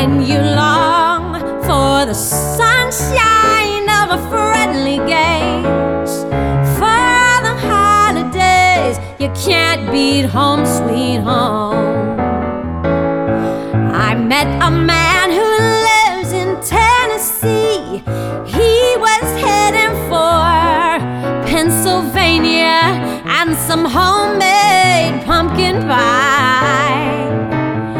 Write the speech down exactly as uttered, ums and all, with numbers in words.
when you long for the sunshine of a friendly gaze, for the holidays, you can't beat home sweet home. I met a man who lives in Tennessee. He was heading for Pennsylvania and some home